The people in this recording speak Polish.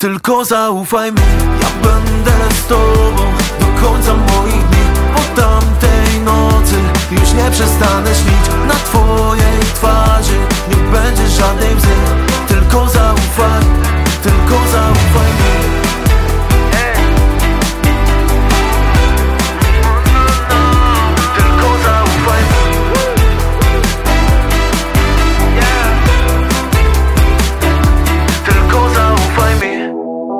Tylko zaufaj mi, ja będę z tobą do końca moich dni. Po tamtej nocy już nie przestanę śnić. Na twojej twarzy nie będzie żadnej łzy. Tylko zaufaj.